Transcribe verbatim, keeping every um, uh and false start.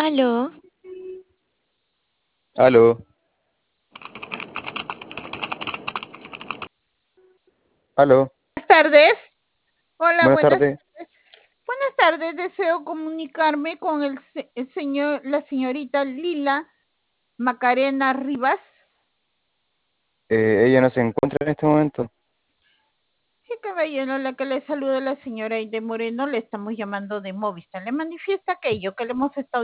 Aló, Aló, aló, Buenas tardes. Hola, buenas buenas tardes. tardes. Buenas tardes. Deseo comunicarme con el, se- el señor, la señorita Lila Macarena Rivas. Eh, ella no se encuentra en este momento. Sí, caballero, la que le saluda la señora Aide Moreno, le estamos llamando de Movistar. Le manifiesta aquello que le hemos estado